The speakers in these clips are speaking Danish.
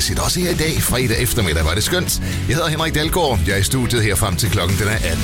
regelmæssigt. Også her i dag, fredag eftermiddag, var det skønt. Jeg hedder Henrik Dahlgaard. Jeg er i studiet her frem til klokken den er 18.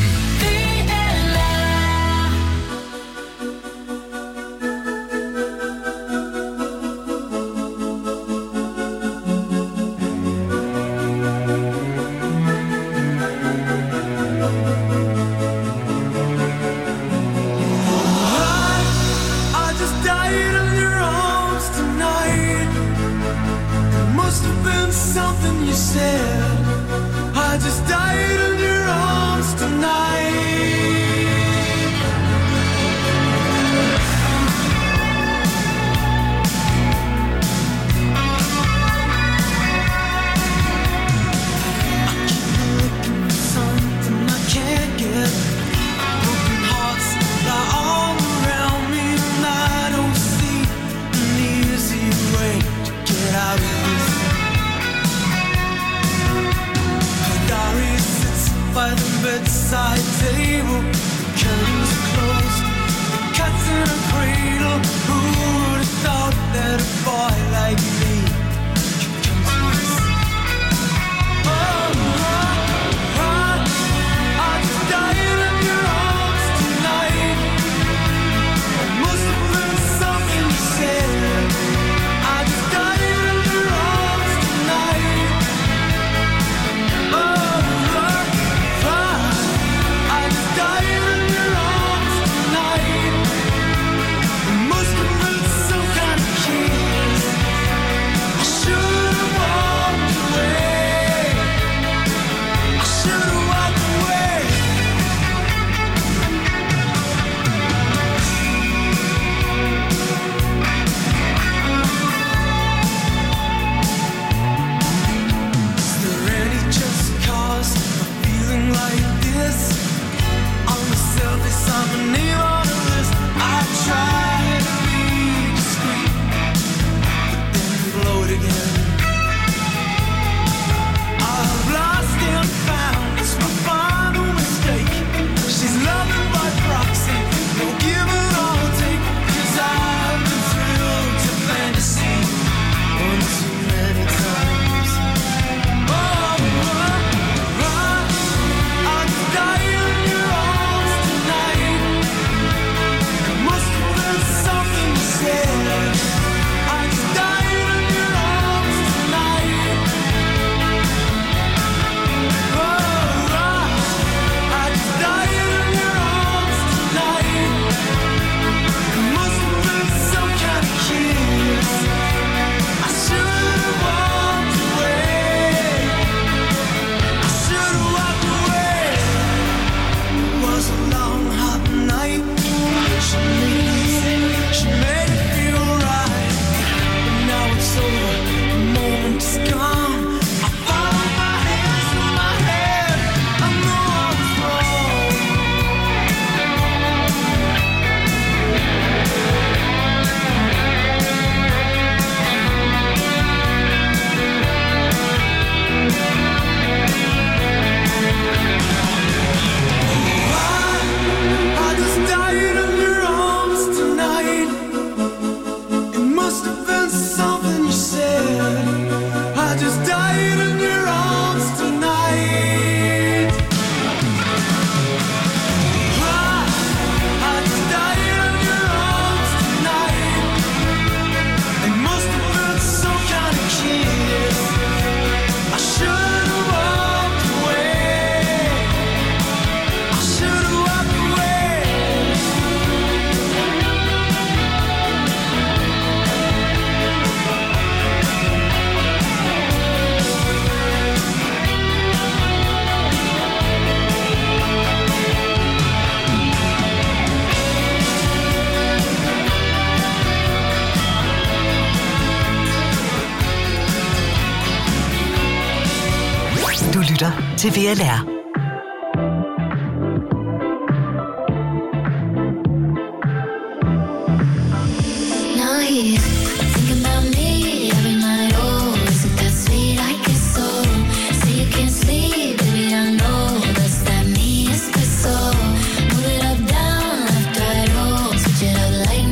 Du lytter til VLR.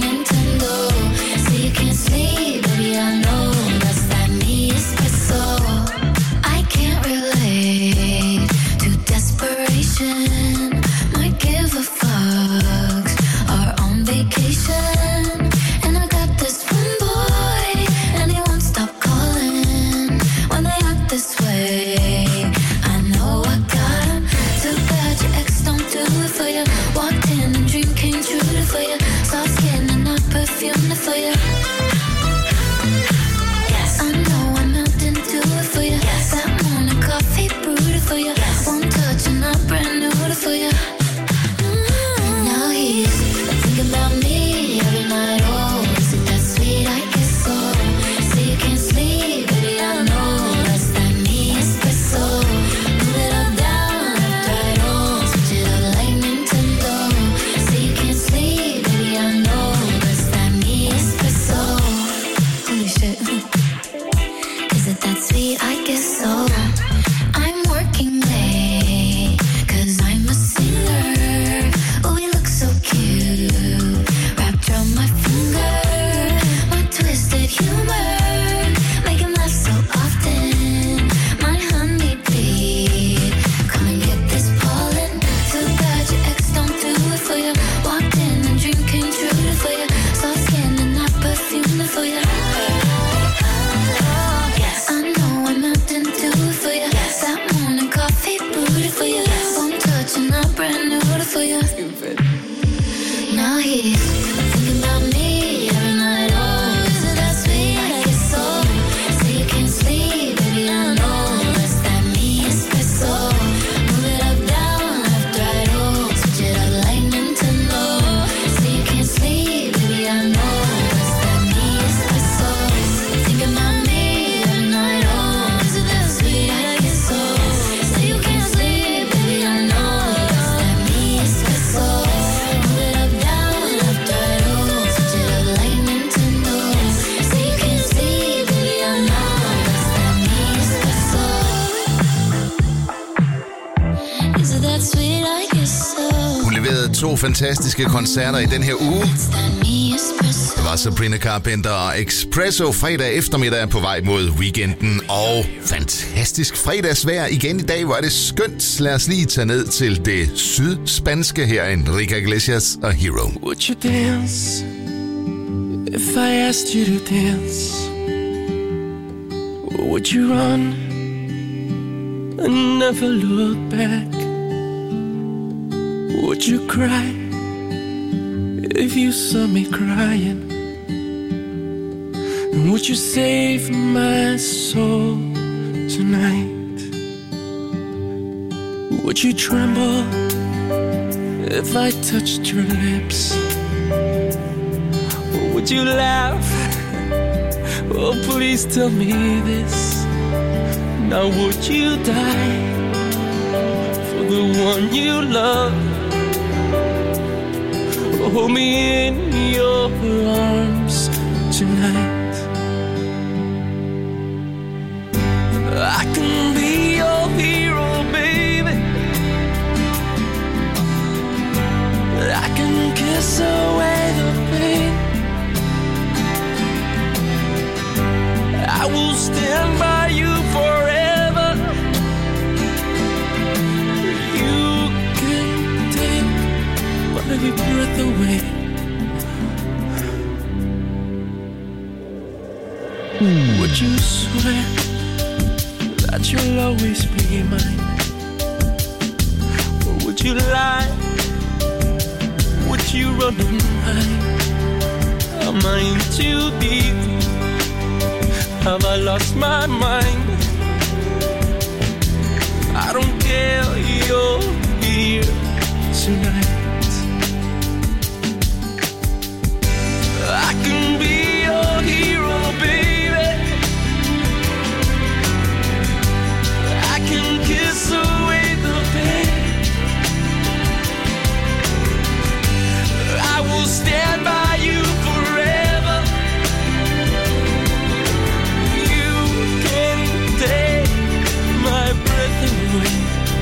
So sweet? I guess so. I'm working late, 'cause I'm a singer. Oh, we look so cute, wrapped around my finger. My twisted humor, make him laugh so often. My honeybee, come and get this pollen. Too bad your ex don't do it for you. Walked in and dream came true for you. Soft skin and not perfume for you. I know I'm out and do it for you. That morning coffee booty for you. One touch and I'm brand new for you. Now he's thinking about me every night. Oh, is it that sweet? I guess so. Say you can't sleep, baby, I know. That's that me espresso. Move it up, down, left, right, oh. Switch it up like Nintendo. Say you can't sleep, baby, I know. That's that me espresso. Thinking about me every night. Oh, is it that sweet? I guess so. Say you can't sleep, baby, I know. That's that me espresso. Move it up, down, left, right, oh. Switch it up like Nintendo. Say you can't sleep, baby, I know. That's that me espresso. Is it that sweet? I guess so. Hun leverede 2 fantastiske koncerter i den her uge. That's that me espresso. Det var Sabrina Carpenter og Expresso fredag eftermiddag på vej mod weekenden. Og fantastisk fredagsvejr igen i dag, hvor er det skønt. Lad os lige tage ned til det sydspanske her. Enrique Iglesias og Hero. Would you dance if I asked you to dance? Or would you run and never look back? Would you cry if you saw me crying? And would you save my soul tonight? Would you tremble if I touched your lips? Or would you laugh? Oh, please tell me this. Now would you die for the one you love? Hold me in your arms tonight. I can be your hero, baby. I can kiss away the pain. I will stand by you forever. You can take my breath away. Would you swear that you'll always be mine? Or would you lie? Would you run and hide? Am I in too deep? Have I lost my mind? I don't care, you're here tonight. I can be your hero, baby. I can kiss away the pain. I will stand by you forever. You can take my breath away.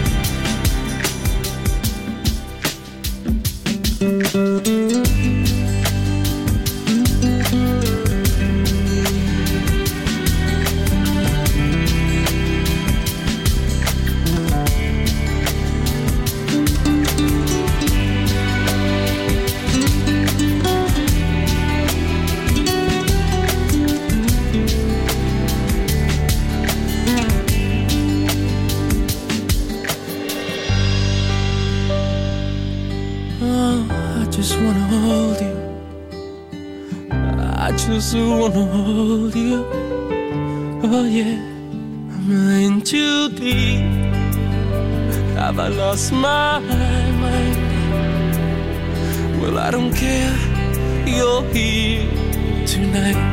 just wanna hold you. Oh yeah, I'm in too deep. Have I lost my mind? Well, I don't care, you're here tonight.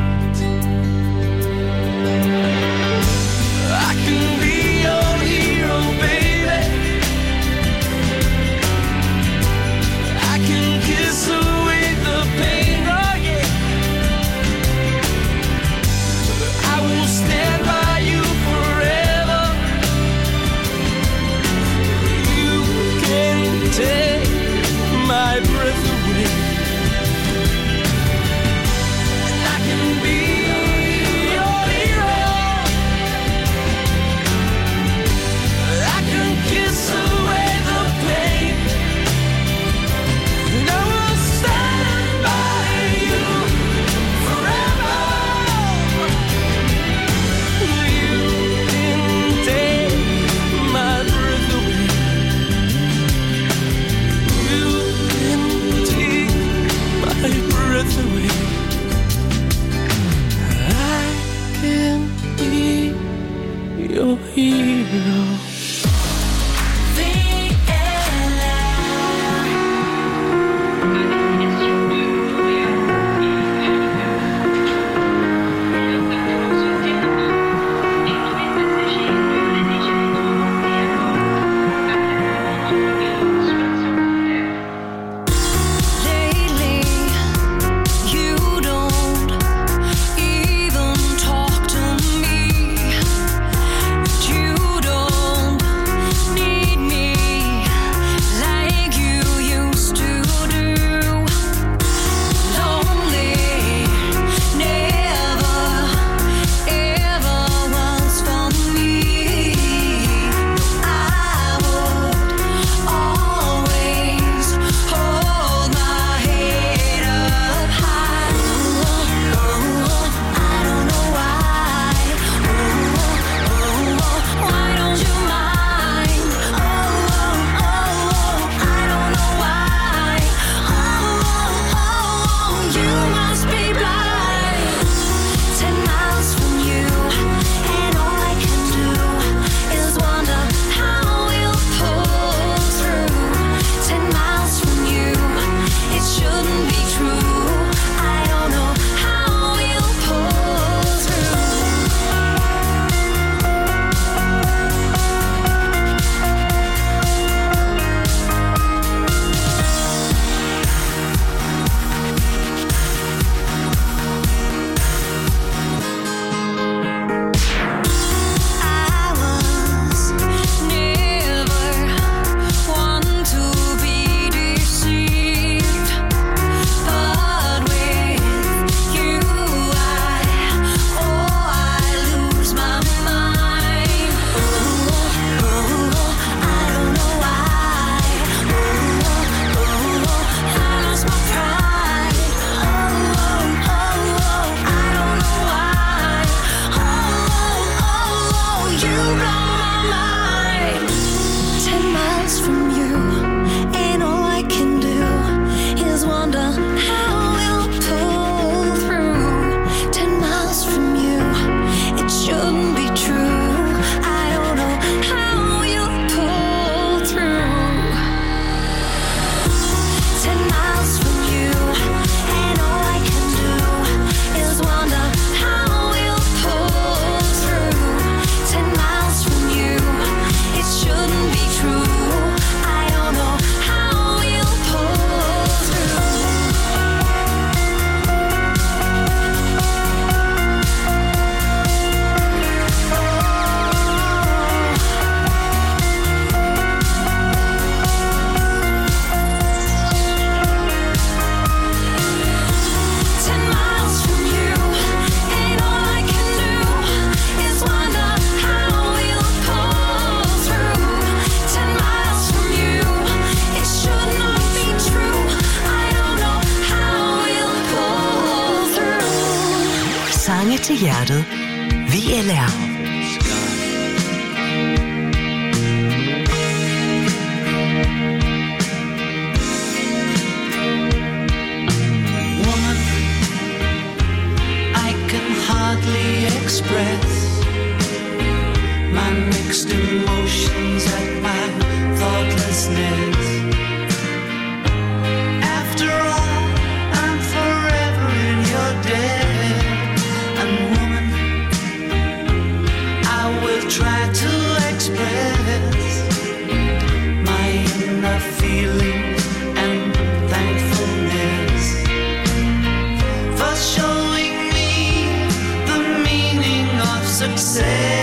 I can be your hero, baby. I can kiss away the pain, oh yeah. I will stand by you forever. your hero. Til hjertet. VLR. Woman, I can hardly express my mixed emotions at my thoughtlessness. After all, I'm forever in your debt. Try to express my inner feelings and thankfulness for showing me the meaning of success.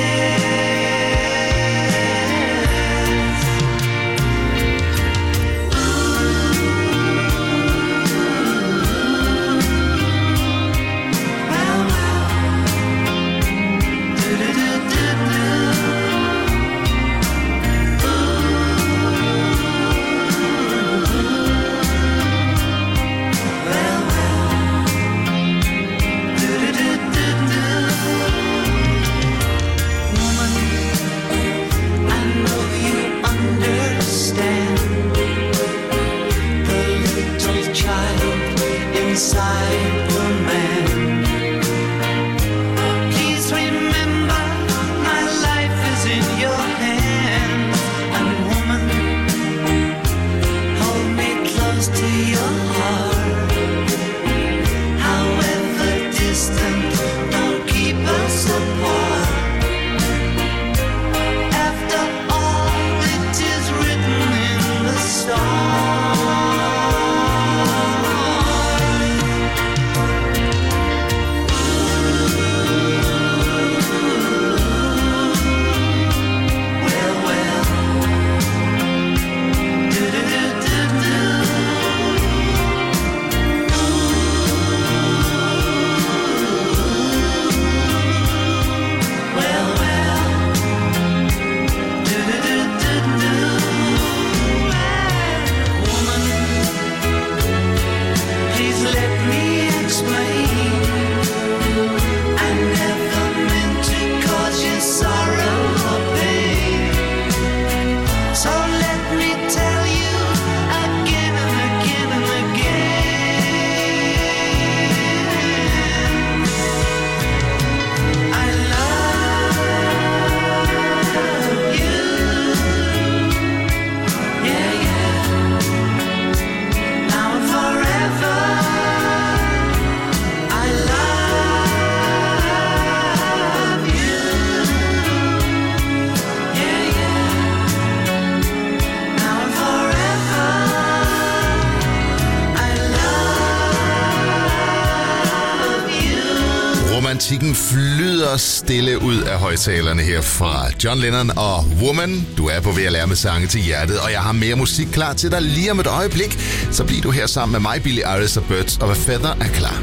romantikken flyder stille ud af højtalerne her fra John Lennon og Woman. Du er på ved at lære med sange til hjertet, og jeg har mere musik klar til dig lige om et øjeblik. Så bliver du her sammen med mig, Billie Eilish og Birds of a Feather er klar.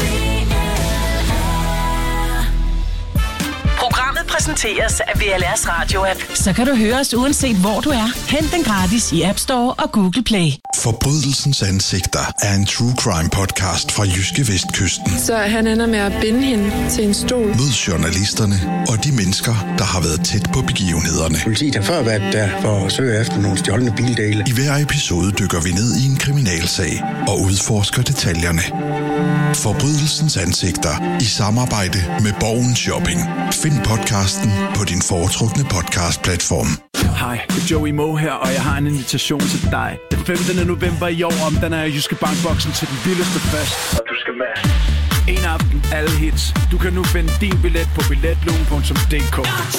Programmet præsenteres af VLR's Radio-app. Så kan du høre os uanset hvor du er. Hent den gratis i App Store og Google Play. Forbrydelsens ansigter er en true crime podcast fra Jyske Vestkysten. Så han ender med at binde hende til en stol. Mød journalisterne og de mennesker, der har været tæt på begivenhederne. Politiet har før været der for at søge efter nogle stjålne bildele. I hver episode dykker vi ned i en kriminalsag og udforsker detaljerne. Forbrydelsens ansigter i samarbejde med Borgen Shopping. Find podcasten på din foretrukne podcastplatform. Hej, det er Joey Moe her, og jeg har en invitation til dig. Den 15. november i år omdanner jeg Jyske Bankboksen til den vildeste fest. Og du skal med. En aften, alle hits. Du kan nu finde din billet på billetlugen.dk.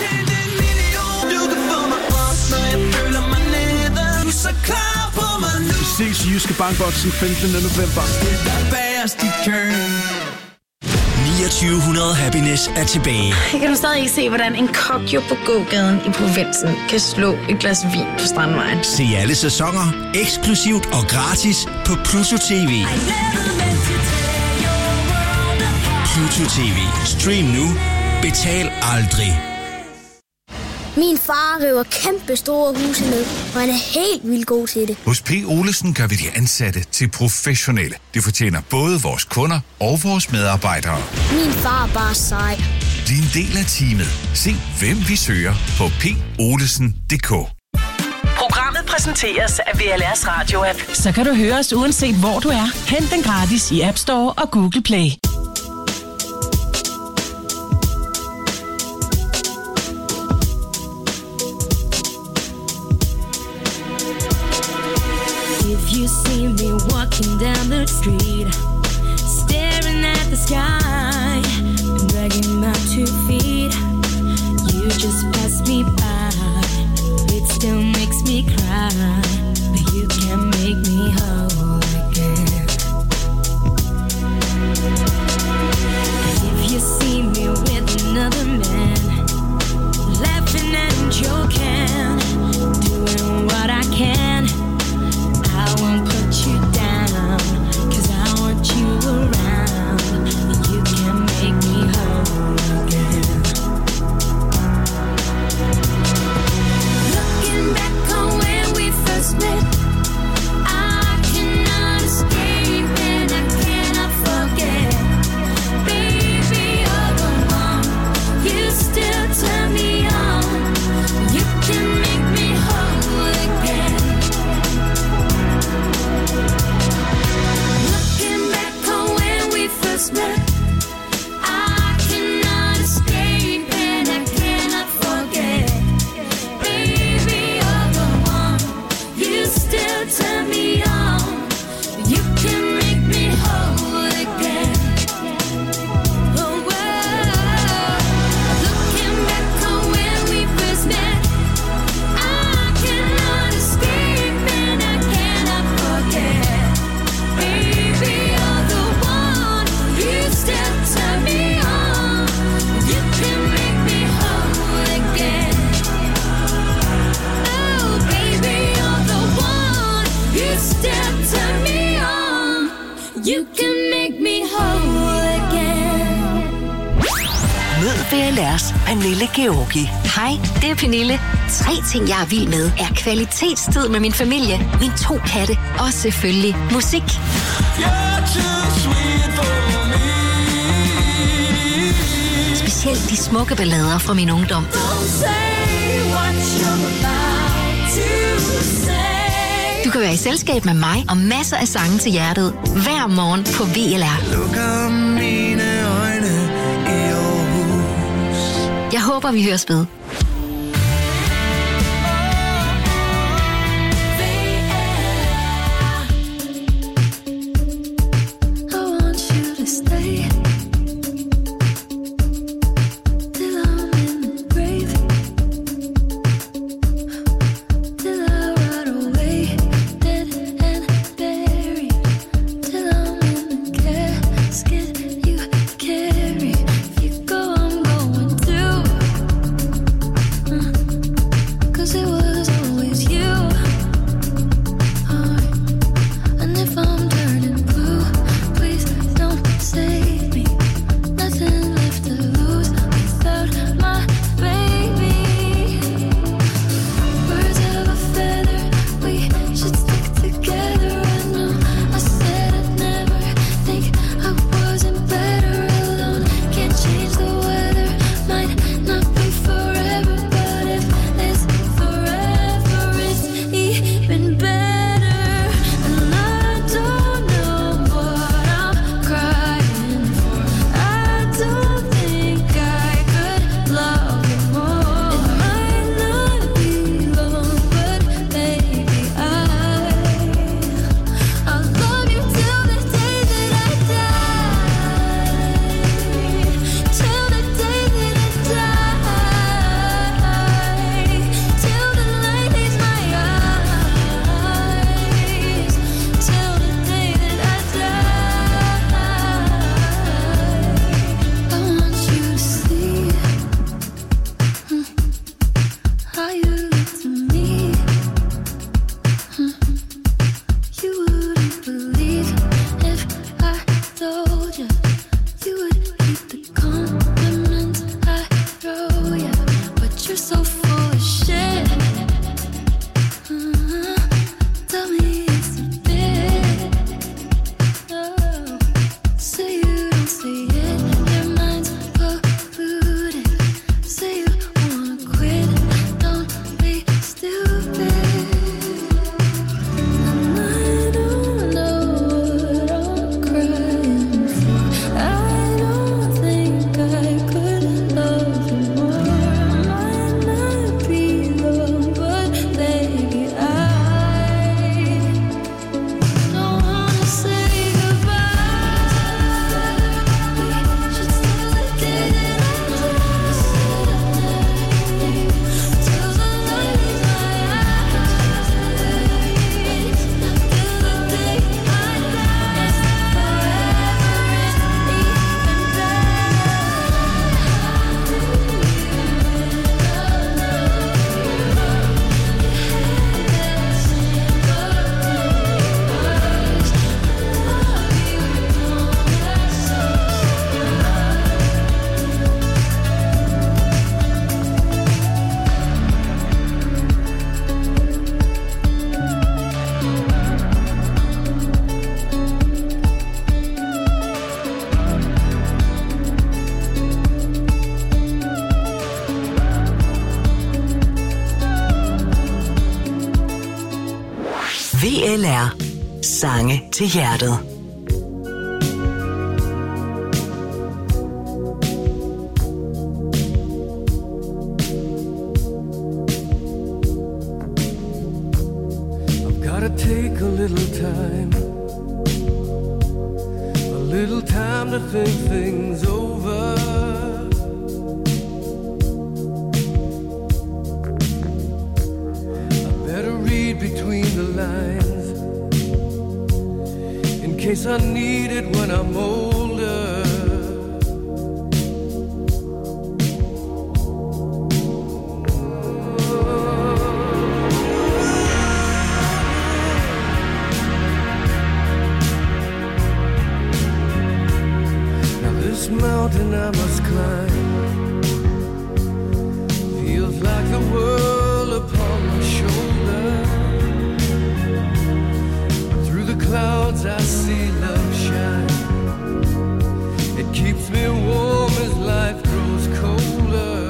Vi ses i Jyske Bankboksen 15. november. 2900 Happiness er tilbage. Jeg kan du stadig ikke se, hvordan en kokjo på gågaden i provinsen kan slå et glas vin på Strandvejen. Se alle sæsoner, eksklusivt og gratis på Pluto TV. Pluto TV. Stream nu. Betal aldrig. Min far river kæmpe store huse ned, og han er helt vildt god til det. Hos P. Olesen gør vi de ansatte til professionelle. Det fortjener både vores kunder og vores medarbejdere. Min far er bare sej. Bliv en del af teamet. Se, hvem vi søger på polesen.dk. Programmet præsenteres af VLR's Radio-app. Så kan du høre os uanset hvor du er. Hent den gratis i App Store og Google Play. You see me walking down the street, staring at the sky, dragging my 2 feet. You just pass me by, it still makes me cry, but you can make me whole again. If you see me with another man, laughing and joking, doing what I can, I won't put you down, 'cause I want you around. You can make me whole again. Looking back on when we first met, I cannot escape and I cannot forget. Baby, you're the one, you still turn me on. You can make me whole again. Looking back on when we first met, I cannot escape and I cannot forget. Baby, you're the one, you still turn me on. You can make me whole again. Oh, looking back on when we first met, I cannot escape and I cannot forget. Baby, you're the one, you still turn me on. You can make me whole again. Oh, baby, you're the one, you still turn me on. You can make me whole again. Mød VLR's Pernille Georgi. Hej, det er Pernille. 3 ting, jeg er vild med, er kvalitetstid med min familie, mine 2 katte og selvfølgelig musik. Specielt de smukke ballader fra min ungdom. Du kan være i selskab med mig og masser af sange til hjertet hver morgen på VLR. Jeg håber, vi høres ved. If you VLR. Sange til hjertet. Take a little time to think things over. I better read between the lines in case I need it when I'm older. Mountain I must climb feels like the world upon my shoulder. Through the clouds I see love shine. It keeps me warm as life grows colder.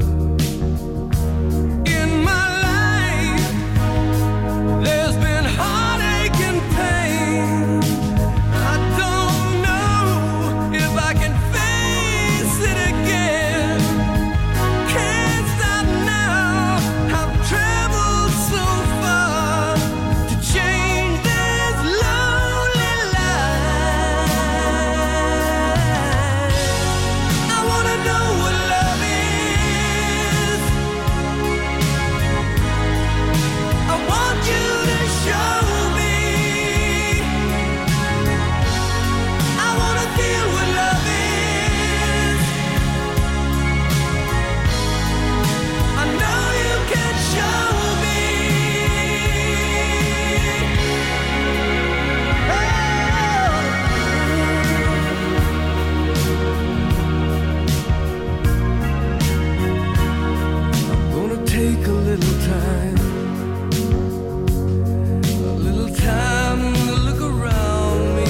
In my life there's been heartache and pain. I don't know if I can it again. Can't stop now. I've traveled so far to change this lonely life. I wanna know what love is. I want you to show me. I wanna feel what love is. Take a little time to look around me.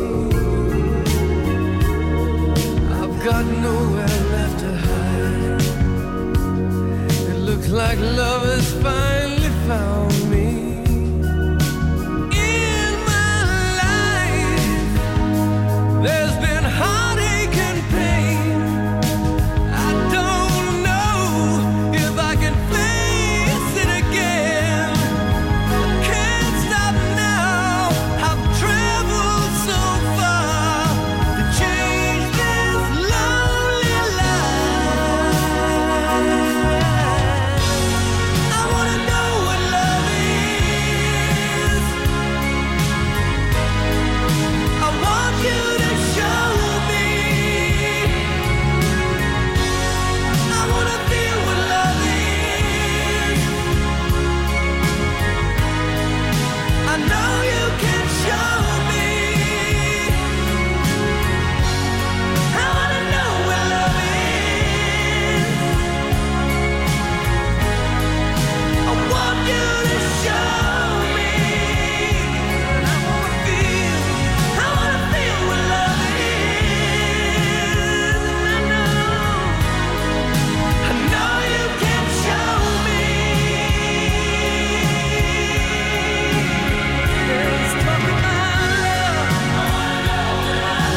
I've got nowhere left to hide. It looks like love has finally found me. In my life, there's been heartache and pain. I don't know if I can face it again. I can't stop now. I've traveled so far to change this lonely life. I wanna know what love is. I want you to show me. I wanna feel what love is. I know you can show me. I wanna know what love is. I want you to show me. I wanna feel what love is. And I know you can show me. Let's talk about love.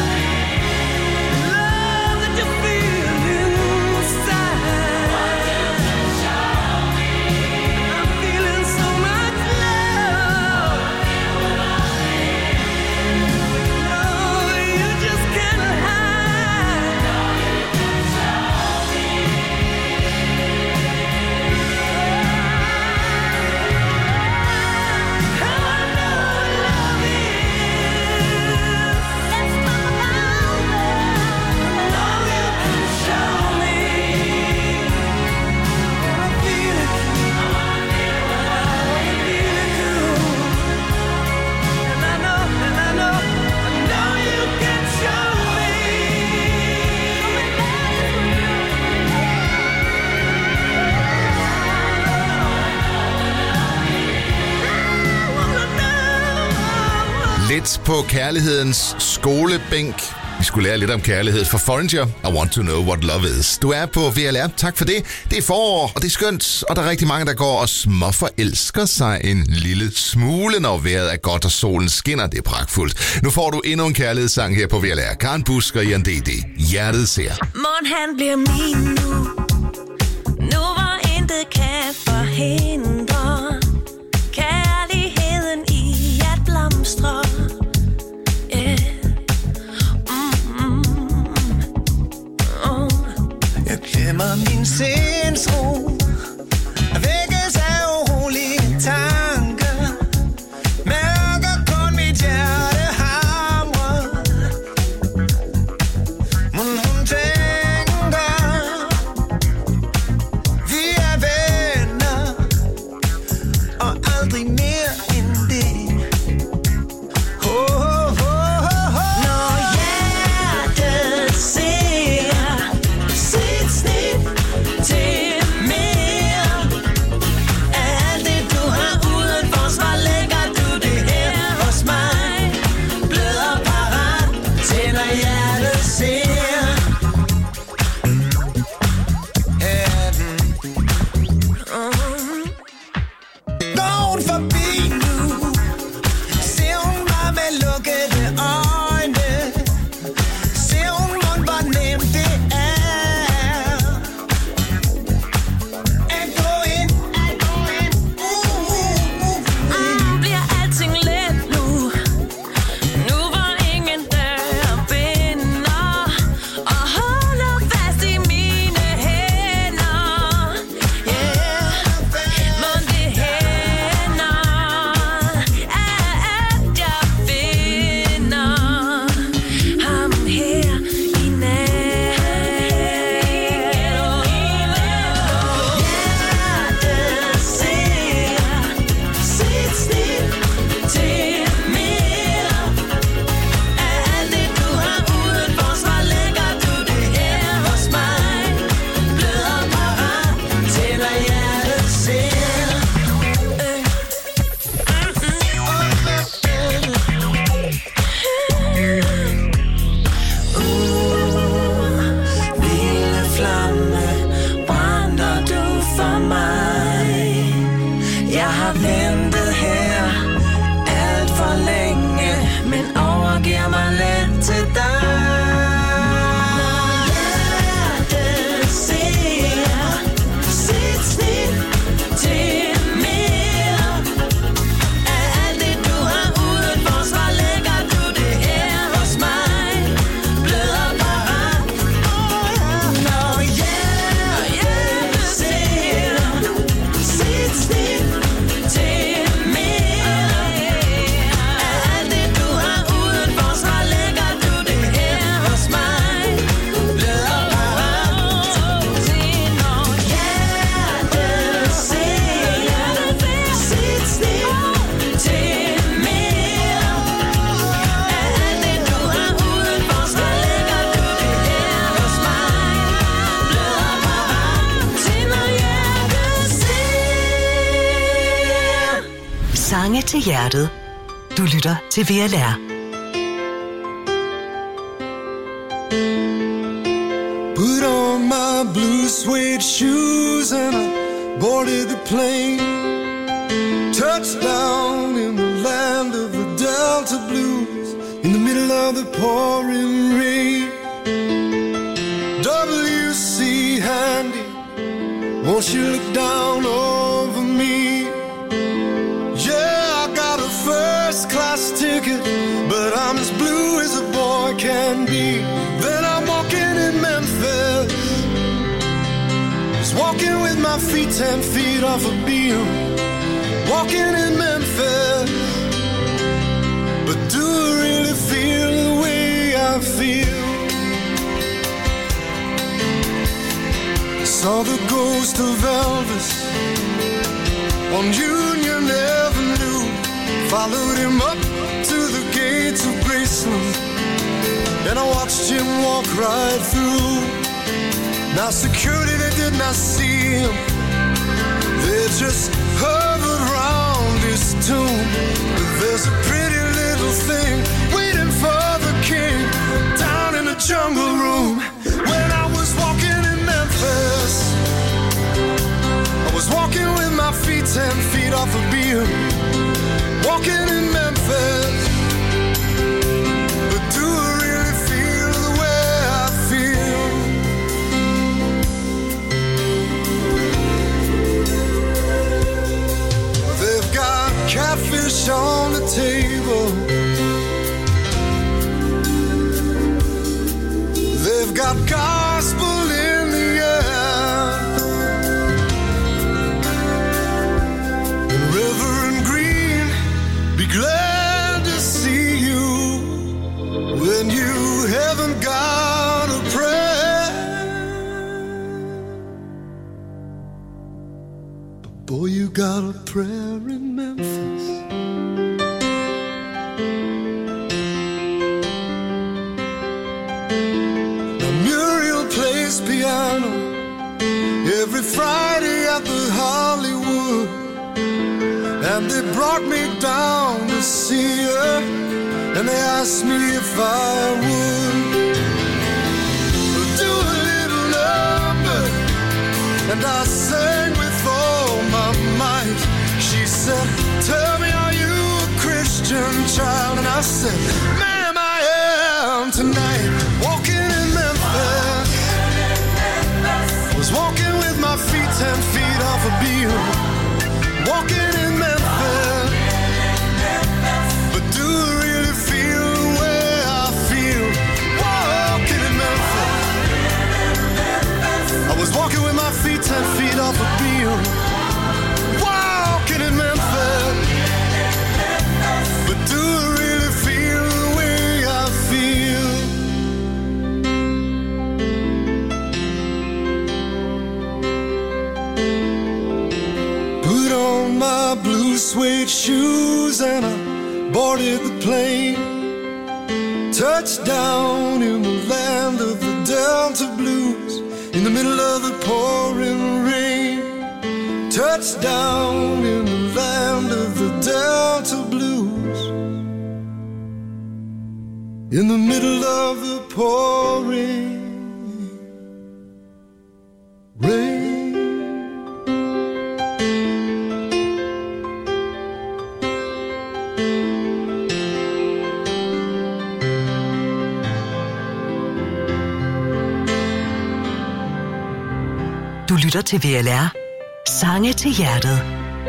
Love that you feel inside. I'm feeling so much love. No, you just can't hide. I wanna know what love is. Let's talk about love. I know you can show me. I wanna feel it. I wanna feel it too. And I know you can show me. Lidt på kærlighedens skolebænk Vi skulle lære lidt om kærlighed for Foreigner. I want to know what love is. Du er på VLR. Tak for det. Det er forår, og det er skønt. Og der er rigtig mange, der går og småforelsker sig en lille smule, når vejret er godt og solen skinner. Det er pragtfuldt. Nu får du endnu en kærlighedssang her på VLR. Karen Busk og Ian D.D. Hjertet ser. Morgen han bliver min nu. Nu hvor intet kan forhindre kærligheden i at blomstre. Yeah. Jeg glemmer min sindsro, vækkes af urolige tanker, mærker kun mit hjerte hamre. Mon hun tænker, vi er venner, og aldrig mere end det. Når hjertet ser sit snit til mere af alt det du har uden forsvar, lægger du det her hos mig. Bløder parat til når hjertet ser. Går hun forbi nu, ser hun mig med lukkede øjne, ser hun mon hvor nemt det er at gå ind. Bliver alting let nu, nu hvor ingen dør binder, og holder fast i mine hænder. Yeah, mon det hænder, at jeg finder ham her i nat. Hjertet ser sit snit til mere af alt det du har uden forsvar, lægger du det her hos mig. Bløder parat til når hjertet ser. Lille flamme, brænder du for mig? Jeg har ventet her alt for længe, men overgiver mig let til dig. Hjertet ser sit snit til mere af alt det du har uden forsvar, lægger du det her hos mig. Bløder parat. Når hjertet ser sit snit til mere af alt det du har uden forsvar, lægger du det her hos mig. Bløder parat til når hjertet ser sit snit til mere af alt det du har uden forsvar, lægger du det her hos mig. Bløder parat til når hjertet ser. Sange til hjertet. Du lytter til VLR. Put on my blue suede shoes and I boarded the plane. Touchdown in the land of the Delta Blues, in the middle of the pouring rain. W.C. Handy, won't you look down over me? Yeah, I got a first class ticket, but I'm as blue as a boy can be. Then I'm walking in Memphis, just walking with my feet 10 feet off a beam. Walking in Memphis, but do I really feel the way I feel? Saw the ghost of Elvis on Union Avenue, followed him up to the gates of Graceland, and I watched him walk right through. Now security, they did not see him, they just hovered around his tomb. But there's a pretty little thing waiting for the king down off a beam, walking in Memphis. But do I really feel the way I feel? They've got catfish on the table. They've got gospel in the air. And Reverend Green, be glad to see you when you haven't got a prayer. But boy, you got a prayer in Memphis. Piano every Friday at the Hollywood, and they brought me down to see her, and they asked me if I would do a little number, and I sang with all my might. She said, tell me, are you a Christian child? And I said, ma'am, I am tonight, walking in Memphis. Was walking with my feet 10 feet off a beam, walking in Memphis. But do I really feel the way I feel? Walking in Memphis. I was walking with my feet 10 feet off a beam, walking in Memphis. But do I really feel the way I feel? My blue suede shoes and I boarded the plane. Touched down in the land of the Delta Blues, in the middle of the pouring rain. Touched down in the land of the Delta Blues, in the middle of the pouring rain. Du lytter til VLR. Sange til hjertet.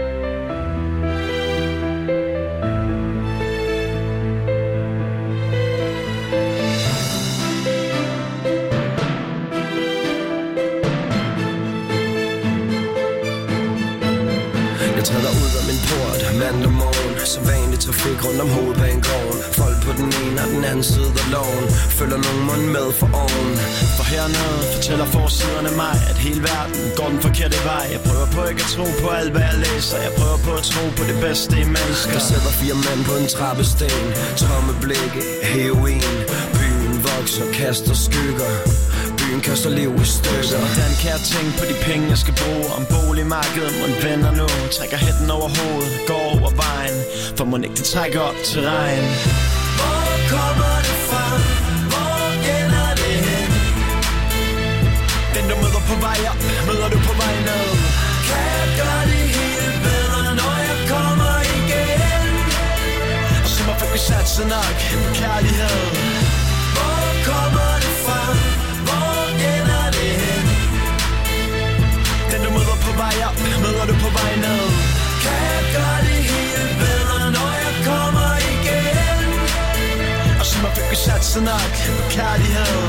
Jeg træder ud af min port mandag morgen. Så vanligt trafik rundt om hovedbanegården. Folk på den ene og den anden side af loven. Følger nogen mund med for oven. For hernede fortæller forsiderne mig, at hele verden går den forkerte vej. Jeg prøver på ikke at tro på alt hvad jeg læser. Jeg prøver på at tro på det bedste i mennesker. Der sidder 4 mænd på en trappesten. Tomme blikke, heroin. Byen vokser, kaster skygger. Byen kaster liv i stykker. Hvordan kan jeg tænke på de penge jeg skal bruge? Om boligmarkedet må vender nu. Trækker hætten over hovedet, går over vejen. For må ikke det trækker op til regn. Hvor kommer det fra? Hvor ender det hen? Den du møder på vej op, møder du på vej ned. Kan jeg gøre det helt bedre, når jeg kommer igen? Og så må vi satse nok på kærlighed. Hvor kommer det fra? Hvor ender det hen? Den du møder på vej op, møder du på vej ned. Kan jeg gøre det helt bedre, når jeg kommer igen? Og så må vi satse nok på kærlighed.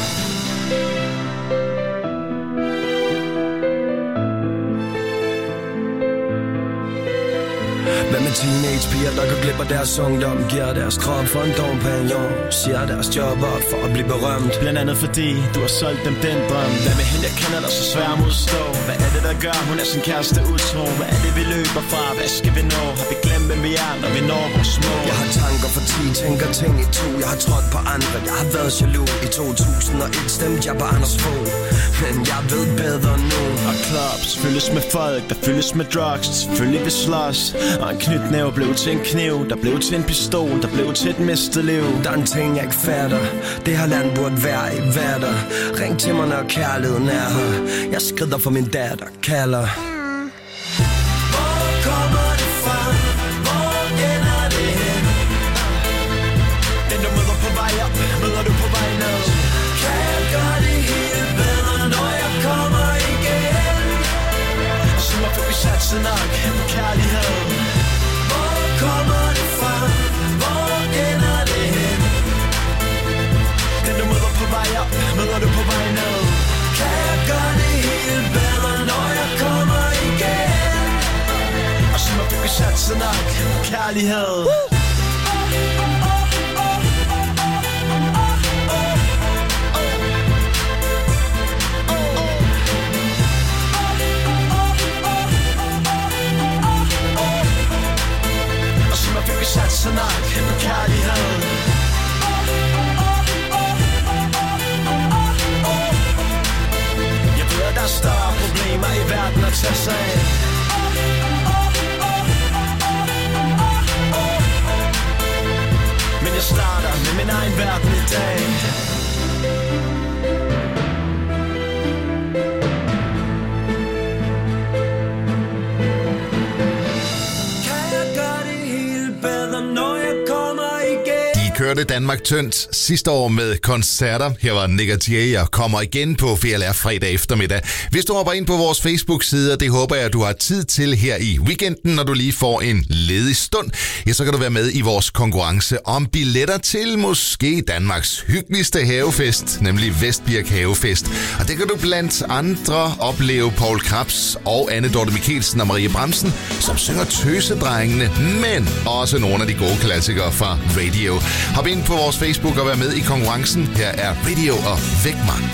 Hvad med teenagepiger, der går glip af deres ungdom? Giver deres krop for en dompagnon. Siger deres job op for at blive berømt. Blandt andet fordi du har solgt dem den drøm. Hvad med hende, jeg kender dig så svær modstå? Hvad er det, der gør, hun er sin kæreste utro? Hvad er det, vi løber fra? Hvad skal vi nå? Har vi glemt, hvem vi er, når vi når vores mål? Jeg har tanker for 10, tænker ting i 2. Jeg har trådt på andre, jeg har været jaloux. I 2001 stemte jeg på Anders Fogh, men jeg ved bedre nu. Og clubs fyldes med folk, der fyldes med drugs. Selvfølgelig vi slås. Og en knytnæve blev til en kniv, der blev til en pistol, der blev til et mistet liv. Der er en ting jeg ikke fatter. Det her land burde være i vatter. Ring til mig når kærligheden er her. Jeg skrider for min datter, kalder. Hvor kommer det satse nok på kærlighed. Hvor kommer det fra? Hvor ender det hen? Den du møder på vej op, møder du på vej ned. Kan jeg gøre det helt bedre, når jeg kommer igen? Og så må vi satse nok på kærlighed. Vi satser nok på kærlighed. Jeg ved, at der er større problemer i verden at tage sig af. Men jeg starter med min egen verden i dag. Kørte Danmark tyndt sidste år med koncerter. Her var Nick & Jay og kommer igen på VLR fredag eftermiddag. Hvis du hopper ind på vores Facebook-side, det håber jeg, at du har tid til her i weekenden, når du lige får en ledig stund, ja, så kan du være med i vores konkurrence om billetter til måske Danmarks hyggeligste havefest, nemlig Vestbirk Havefest. Og det kan du blandt andre opleve Paul Krabs og Anne Dorte Mikkelsen og Marie Bremsen, som synger Tøsedrengene, men også nogle af de gode klassikere fra Radio. Hop ind på vores Facebook og vær med i konkurrencen. Her er Radio og Væk mig.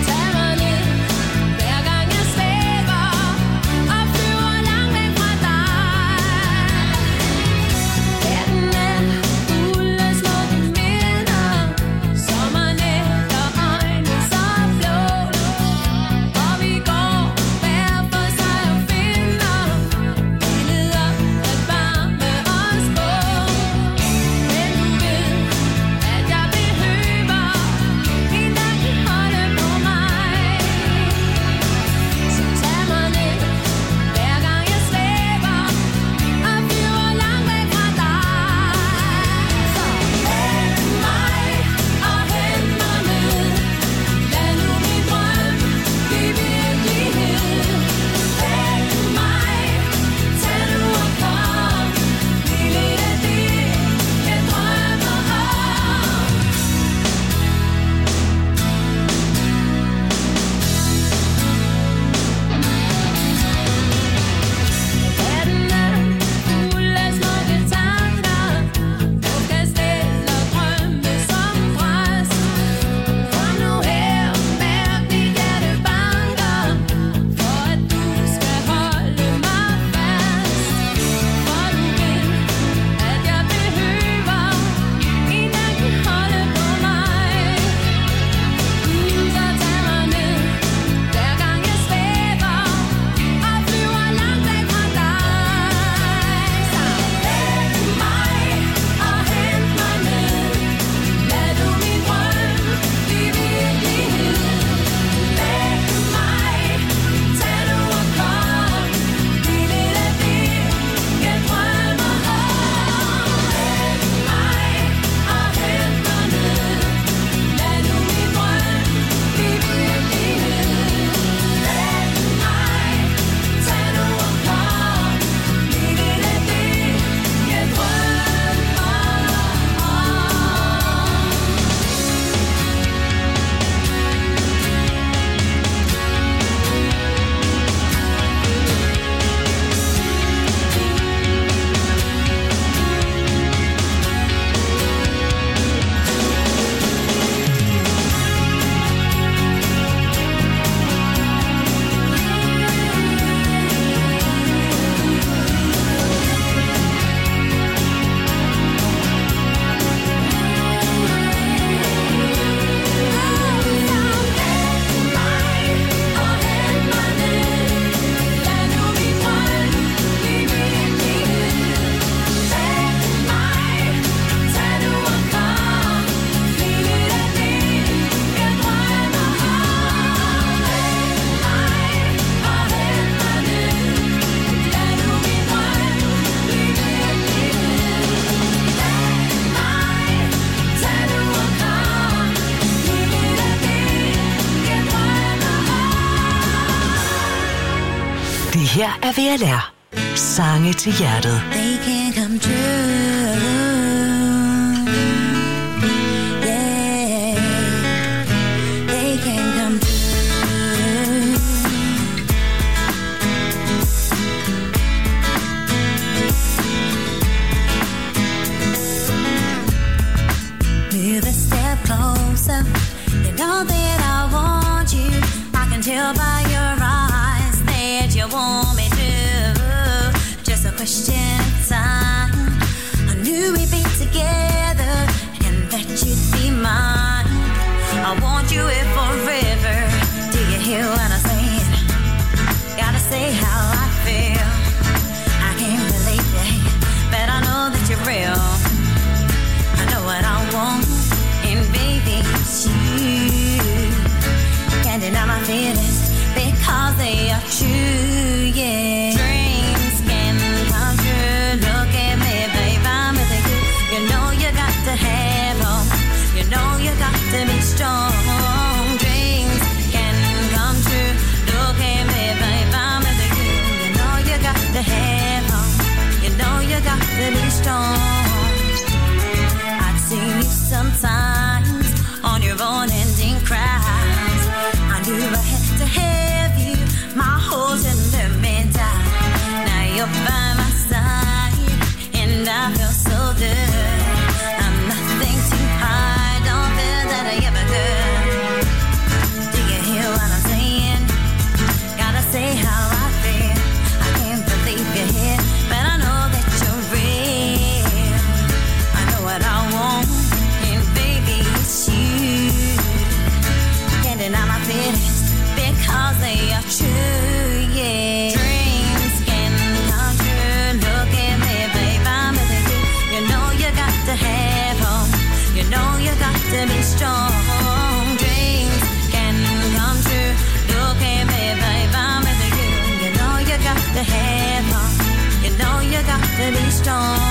Hver gang jeg svæver og flyver langt væk fra dig. her er VLR. Sange til hjertet. They can come true. Yeah, they can come true. Move a step closer. You know that I want you. I can tell by your eyes that you want me to. Just a question of time. I knew we'd be together and that you'd be mine. I want you here forever. Do you hear what I'm saying? Gotta say how I feel. I can't believe it, but I know that you're real. I know what I want, and baby, it's you. Can't deny my feelings because they are true, yeah. Dreams can come true. Look at me, babe, I'm with you. You know you got to have hope. You know you got to be strong. Dreams can come true. Look at me, babe, I'm with you. You know you got to have hope. You know you got to be strong. I've seen you sometimes on your own ending cries. I knew I had to have you. My holes in the middle. Now you're by my side, and I feel so good. I'm nothing too hard. Don't feel that I ever could. Do you hear what I'm saying? Gotta say how I feel. I can't believe you're here, but I know that you're real. I know what I want, and baby, it's you. Can't deny my feelings because they are true, yeah. Dreams can come true. Look at me, babe, I'm with you. You know you got to have hope. You know you got to be strong. Dreams can come true. Look at me, babe, I'm with you. You know you got to have hope. You know you got to be strong.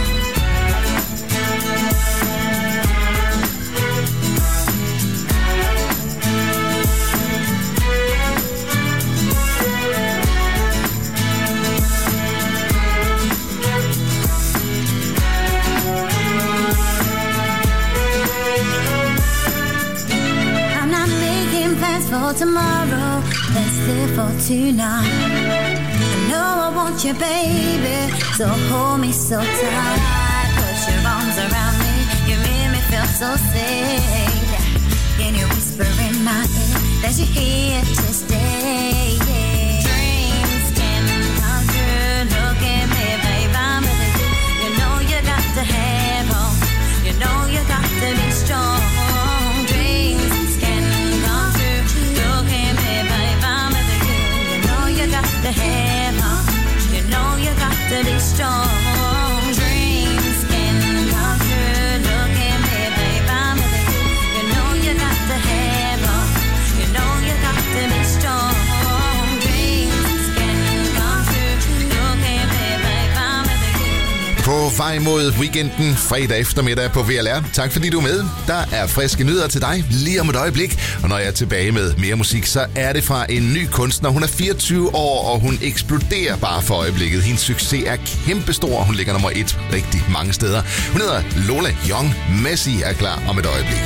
I'm not making plans for tomorrow. Let's live for tonight. I know I want you, baby, so hold me so tight. Put your arms around me. You make me feel so safe. Can you whisper in my ear that you're here to stay? Yeah. Dreams can come true. Look at me, babe, I'm with you. You know you got to have hope. You know you got to be strong. Dreams can come true. Look at me, babe, I'm with you. You know you got to have hope. You know you got to be strong. Dreams can come true. Look at me, babe, I'm with you. You know you got to have hope. You know you got to be strong. Dreams can come true. Look at me, babe, I'm with you. På vej mod weekenden fredag eftermiddag på VLR. Tak fordi du er med. Der er friske nyheder til dig lige om et øjeblik. Og når jeg er tilbage med mere musik, så er det fra en ny kunstner. Hun er 24 år, og hun eksploderer bare for øjeblikket. Hendes succes er kæmpestor. Hun ligger nummer 1 rigtig mange steder. Hun hedder Lola Young. Messi er klar om et øjeblik.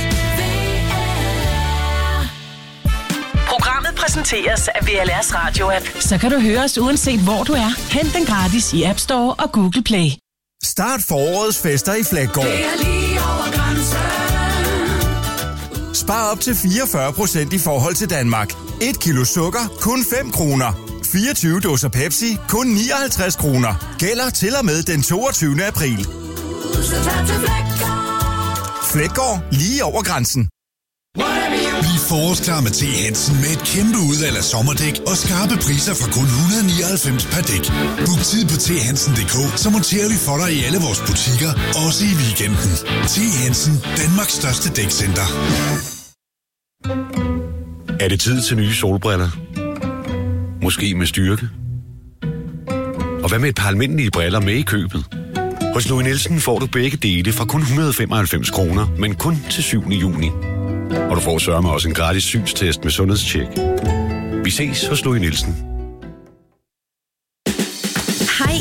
Programmet præsenteres af VLR's radio-app. Så kan du høre os uanset hvor du er. Hent den gratis i App Store og Google Play. Start forårets fester i Fleggaard. Spar op til 44% i forhold til Danmark. 1 kilo sukker, kun 5 kroner. 24 dåser Pepsi, kun 59 kroner. Gælder til og med den 22. april. Fleggaard, lige over grænsen. Bliv forårsklar med T. Hansen med et kæmpe udvalg af sommerdæk og skarpe priser fra kun 199 per dæk. Book tid på thansen.dk, så monterer vi for dig i alle vores butikker, også i weekenden. T. Hansen, Danmarks største dækcenter. Er det tid til nye solbriller? Måske med styrke? Og hvad med et par almindelige briller med i købet? Hos Louis Nielsen får du begge dele fra kun 195 kroner, men kun til 7. juni. Og du får sørme også en gratis synstest med sundhedstjek. Vi ses hos Louis Nielsen.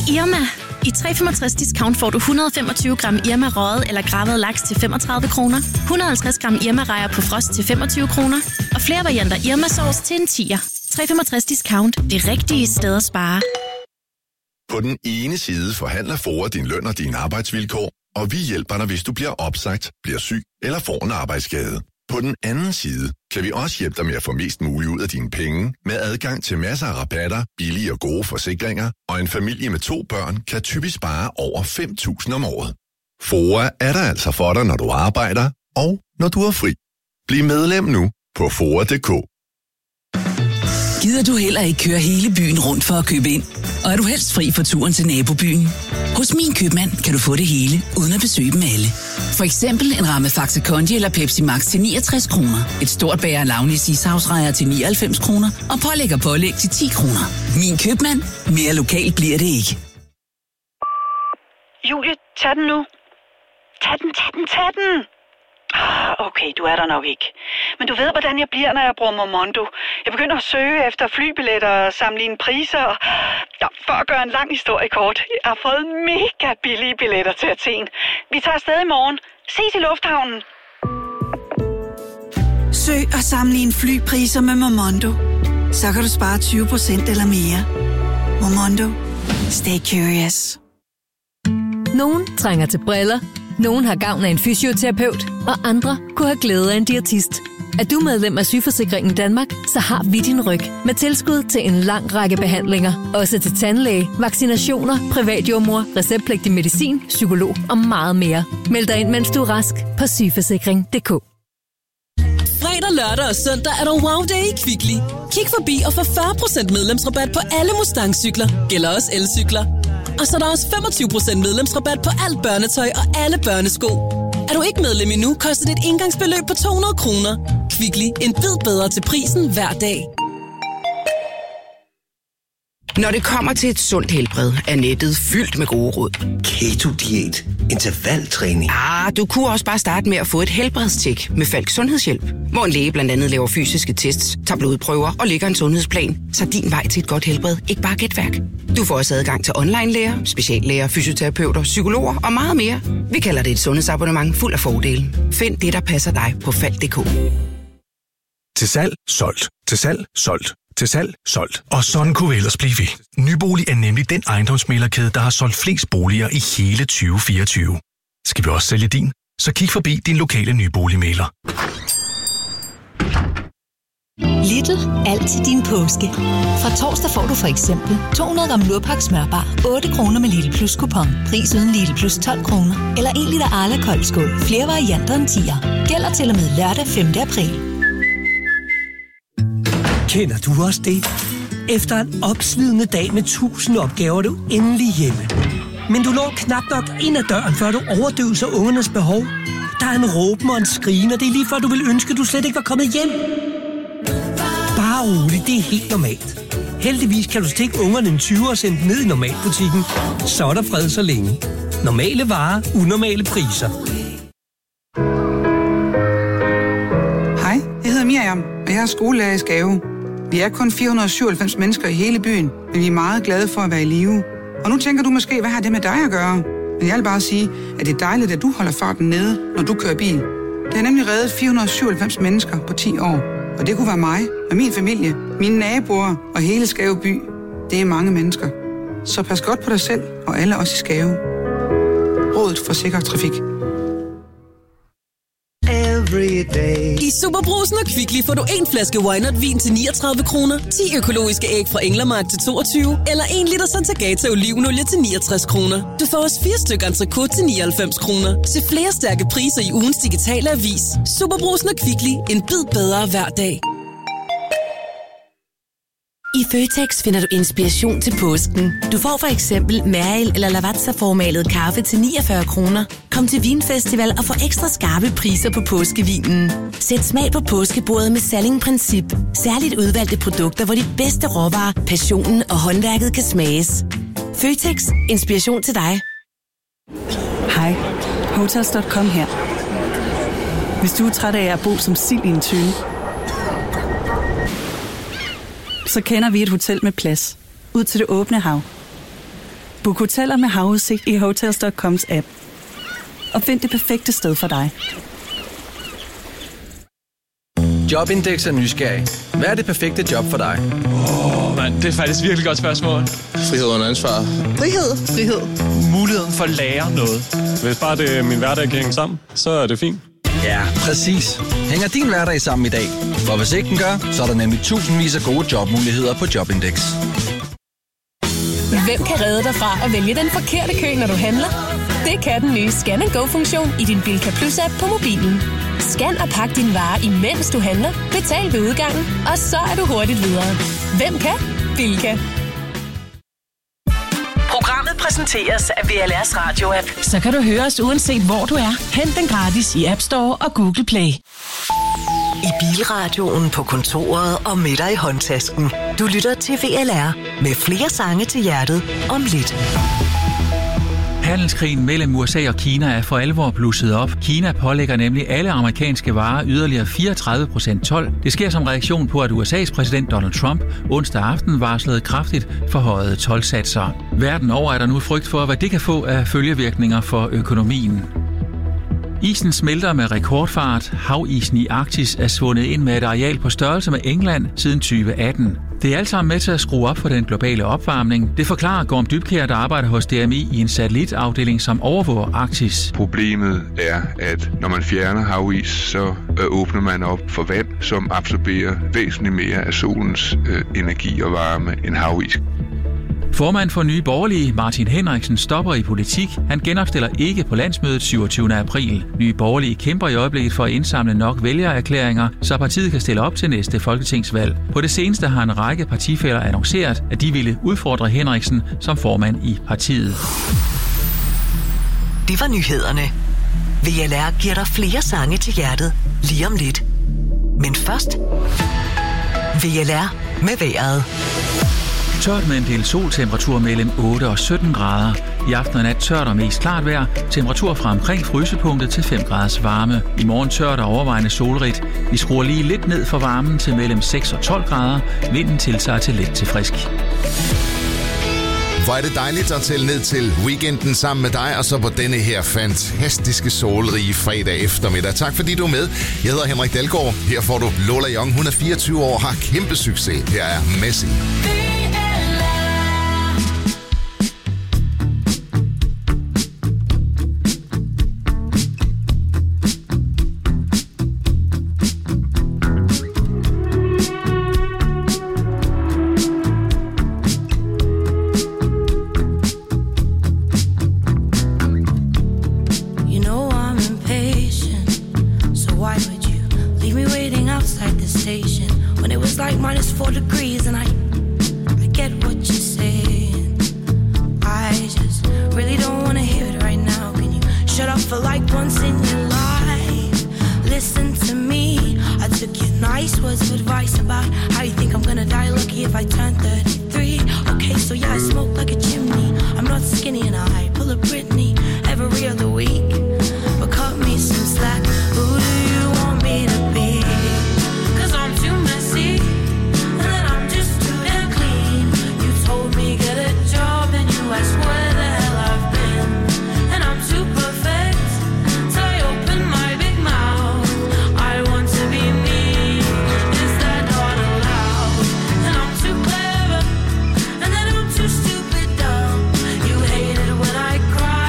Irma. I 365 discount får du 125 gram Irma røget eller gravet laks til 35 kroner, 150 gram Irma rejer på frost til 25 kroner, og flere varianter Irma sauce til en 10'er. 365 discount. Det rigtige sted at spare. På den ene side forhandler FOA din løn og dine arbejdsvilkår, og vi hjælper dig, hvis du bliver opsagt, bliver syg eller får en arbejdsskade. På den anden side kan vi også hjælpe dig med at få mest muligt ud af dine penge, med adgang til masser af rabatter, billige og gode forsikringer, og en familie med 2 børn kan typisk spare over 5.000 om året. FOA er der altså for dig, når du arbejder, og når du er fri. Bliv medlem nu på FOA.dk. Gider du heller ikke køre hele byen rundt for at købe ind? Og er du helst fri for turen til nabobyen? Hos Min Købmand kan du få det hele, uden at besøge dem alle. For eksempel en ramme Faxe Kondi eller Pepsi Max til 69 kroner. Et stort bager Launis ishavsrejer til 99 kroner. Og pålæg til 10 kroner. Min Købmand. Mere lokalt bliver det ikke. Julie, tag den nu. Tag den. Okay, du er der nok ikke. Men du ved, hvordan jeg bliver, når jeg bruger Momondo. Jeg begynder at søge efter flybilletter og sammenligne priser. Ja, for at gøre en lang historie kort. Jeg har fået mega billige billetter til Athen. Vi tager afsted i morgen. Ses i lufthavnen. Søg og sammenligne flypriser med Momondo. Så kan du spare 20% eller mere. Momondo. Stay curious. Nogen trænger til briller. Nogen har gavn af en fysioterapeut, og andre kunne have glæde af en diætist. Er du medlem af Sygeforsikringen Danmark, så har vi din ryg med tilskud til en lang række behandlinger. Også til tandlæge, vaccinationer, privatjordmor, receptpligtig medicin, psykolog og meget mere. Meld dig ind, mens du er rask på sygeforsikring.dk. Fredag, lørdag og søndag er der wow day i Kvickly. Kig forbi og få 40% medlemsrabat på alle Mustang-cykler. Gælder også elcykler. Og så er der også 25% medlemsrabat på alt børnetøj og alle børnesko. Er du ikke medlem endnu, koster det et engangsbeløb på 200 kroner. Kvickly. En bid bedre til prisen hver dag. Når det kommer til et sundt helbred, er nettet fyldt med gode råd. Keto-diæt, intervaltræning. Du kunne også bare starte med at få et helbredstjek med Falk Sundhedshjælp, hvor en læge blandt andet laver fysiske tests, tager blodprøver og lægger en sundhedsplan, så din vej til et godt helbred ikke bare gætværk. Du får også adgang til online-læger, speciallæger, fysioterapeuter, psykologer og meget mere. Vi kalder det et sundhedsabonnement fuld af fordele. Find det, der passer dig på Falk.dk. Til salg, solgt. Til salg, solgt. Til salg, solgt. Og sådan kunne vi ellers blive ved. Nybolig er nemlig den ejendomsmæglerkæde, der har solgt flest boliger i hele 2024. Skal vi også sælge din? Så kig forbi din lokale nyboligmægler. Lidl. Alt til din påske. Fra torsdag får du for eksempel 200 gram Lurpak smørbar 8 kroner med Lidl Plus kupon. Pris uden Lidl Plus 12 kroner. Eller 1 liter Arla koldskål. Flere varianter end 10'er. Gælder til og med lørdag 5. april. Kender du også det? Efter en opslidende dag med 1000 opgaver er du endelig hjemme. Men du når knap nok ind ad døren, før du overdøver ungernes behov. Der er en råben og en skrigen, og det er lige før du vil ønske, at du slet ikke var kommet hjem. Bare roligt, det er helt normalt. Heldigvis kan du stikke ungerne en 20 og sende ned i normalbutikken. Så er der fred så længe. Normale varer, unormale priser. Hej, jeg hedder Miriam, og jeg er skolelærer i Skave. Vi er kun 497 mennesker i hele byen, men vi er meget glade for at være i live. Og nu tænker du måske, hvad har det med dig at gøre? Men jeg vil bare sige, at det er dejligt, at du holder farten nede, når du kører bil. Det har nemlig reddet 497 mennesker på 10 år. Og det kunne være mig og min familie, mine naboer og hele Skave by. Det er mange mennesker. Så pas godt på dig selv og alle os i Skave. Rådet for sikker trafik. I Superbrusen og Kvickly får du en flaske Wynot-vin til 39 kroner, 10 økologiske æg fra Englermark til 22, eller 1 liter Santagata olivenolie til 69 kroner. Du får også 4 stykker entrecôte til 99 kroner. Se flere stærke priser i ugens digitale avis. Superbrusen og Kvickly. En bid bedre hver dag. I Føtex finder du inspiration til påsken. Du får for eksempel Mariel eller Lavazza-formalet kaffe til 49 kroner. Kom til Vinfestival og få ekstra skarpe priser på påskevinen. Sæt smag på påskebordet med Salling-princip. Særligt udvalgte produkter, hvor de bedste råvarer, passionen og håndværket kan smages. Føtex. Inspiration til dig. Hej. Hotels.com her. Hvis du er træt af at bo som sild i en tønde, så kender vi et hotel med plads ud til det åbne hav. Book hoteller med havudsigt i Hotels.coms app. Og find det perfekte sted for dig. Jobindex er nysgerrig. Hvad er det perfekte job for dig? Det er faktisk et virkelig godt spørgsmål. Frihed under ansvar. Frihed. Muligheden for at lære noget. Hvis bare det er min hverdag kan hænge sammen, så er det fint. Ja, præcis. Hænger din hverdag sammen i dag? For hvis ikke den gør, så er der nemlig tusindvis af gode jobmuligheder på Jobindex. Hvem kan redde dig fra at vælge den forkerte kø, når du handler? Det kan den nye Scan & Go-funktion i din Bilka Plus-app på mobilen. Scan og pak din vare, imens du handler. Betal ved udgangen, og så er du hurtigt videre. Hvem kan? Bilka. Programmet præsenteres af VLR's Radio-app. Så kan du høre os uanset hvor du er. Hent den gratis i App Store og Google Play. I bilradioen, på kontoret og med dig i håndtasken. Du lytter til VLR med flere sange til hjertet om lidt. Handelskrigen mellem USA og Kina er for alvor blusset op. Kina pålægger nemlig alle amerikanske varer yderligere 34% told. Det sker som reaktion på, at USA's præsident Donald Trump onsdag aften varslede kraftigt forhøjede toldsatser. Verden over er der nu frygt for, hvad det kan få af følgevirkninger for økonomien. Isen smelter med rekordfart. Havisen i Arktis er svundet ind med et areal på størrelse med England siden 2018. Det er alt sammen med til at skrue op for den globale opvarmning. Det forklarer Gorm Dybkjær, der arbejder hos DMI i en satellitafdeling, som overvåger Arktis. Problemet er, at når man fjerner havis, så åbner man op for vand, som absorberer væsentligt mere af solens energi og varme end havis. Formand for Nye Borgerlige, Martin Henriksen, stopper i politik. Han genopstiller ikke på landsmødet 27. april. Nye Borgerlige kæmper i øjeblikket for at indsamle nok vælgererklæringer, så partiet kan stille op til næste folketingsvalg. På det seneste har en række partifæller annonceret, at de ville udfordre Henriksen som formand i partiet. Det var nyhederne. VLR giver dig flere sange til hjertet lige om lidt. Men først VLR med vejret. Tørt med en del soltemperatur mellem 8 og 17 grader. I aften og nat tørt og mest klart vejr. Temperatur fra omkring frysepunktet til 5 graders varme. I morgen tørt og overvejende solrigt. Vi skruer lige lidt ned for varmen til mellem 6 og 12 grader. Vinden tiltager til let til frisk. Hvor er det dejligt at tælle ned til weekenden sammen med dig, og så på denne her fantastiske solrige fredag eftermiddag. Tak fordi du er med. Jeg hedder Henrik Dalgaard. Her får du Lola Young. Hun er 24 år og har kæmpe succes. Her er Messi. Cry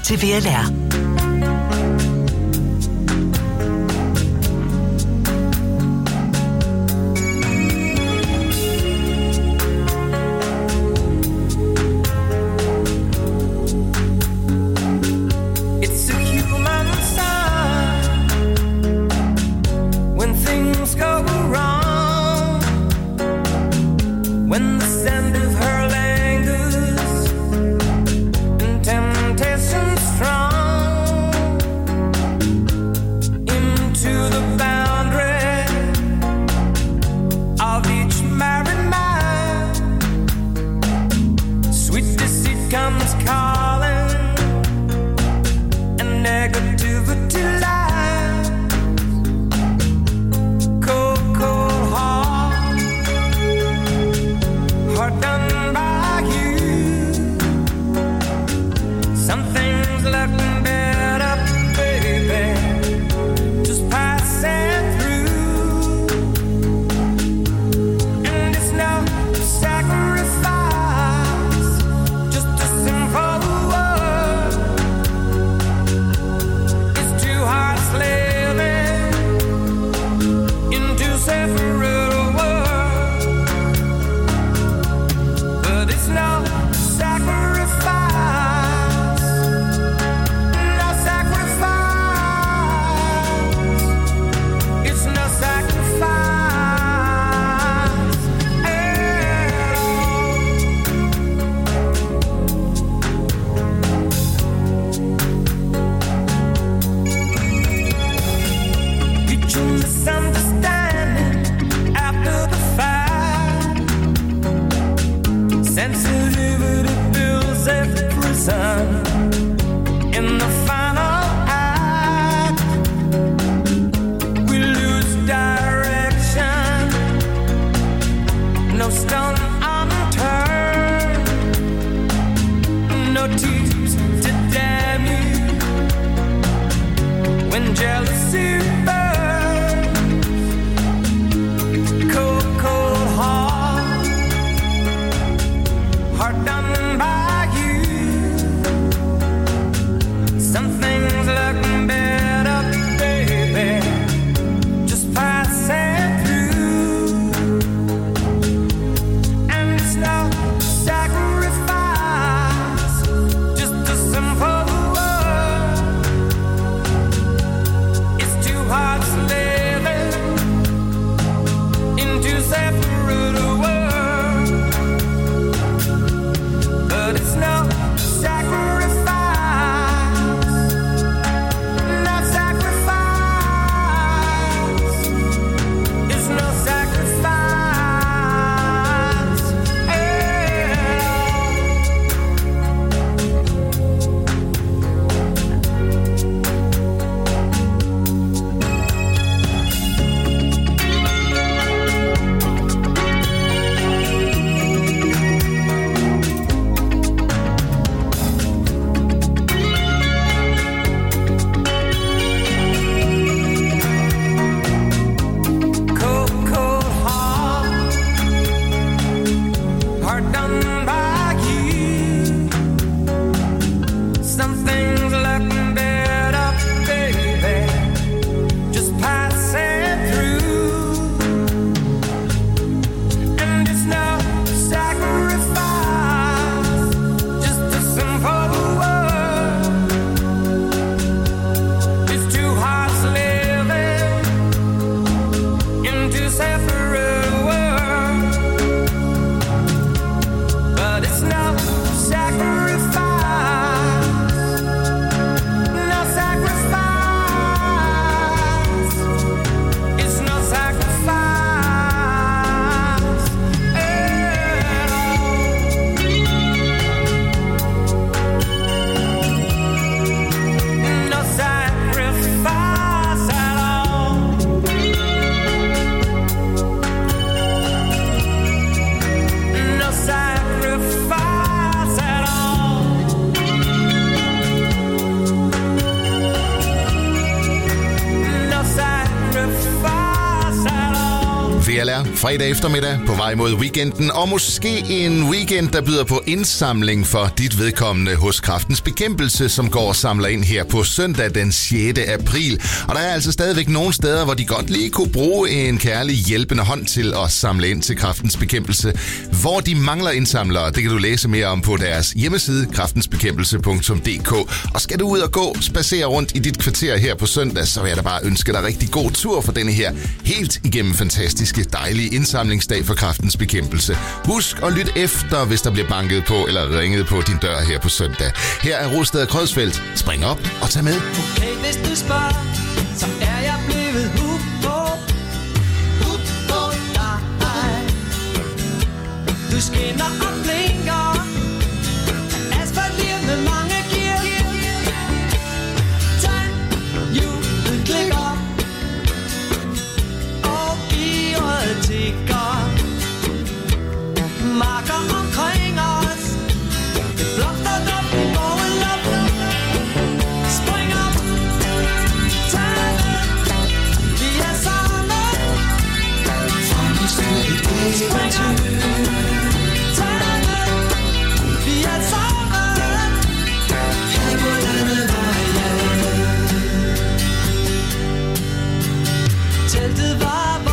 til VLR. Strong VLR fredag eftermiddag på vej mod weekenden, og måske en weekend, der byder på indsamling for dit vedkommende hos Kræftens Bekæmpelse, som går og samler ind her på søndag den 6. april. Og der er altså stadigvæk nogle steder, hvor de godt lige kunne bruge en kærlig hjælpende hånd til at samle ind til Kræftens Bekæmpelse. Hvor de mangler indsamlere, det kan du læse mere om på deres hjemmeside, kræftensbekæmpelse.dk. Og skal du ud og gå, spacere rundt i dit kvarter her på søndag, så vil jeg da bare ønske dig rigtig god tur for denne her helt igennem fantastiske, dejlige indsamlingsdag for Kræftens Bekæmpelse. Husk at lytte efter, hvis der bliver banket på eller ringet på din dør her på søndag. Her er Rosted Krødsfeldt. Spring op og tag med. Okay, hvis du spørger, så er jeg blevet hooked på dig. Du skinner og blinker, asfalt med mange gear. Tag hjulet klikker, og gearet tikker. Marker omkring os, det blomster op i morgen op. Spring op, tag med, vi er sammen. Spring op, tag med, vi er sammen. Her på denne vej. Teltet var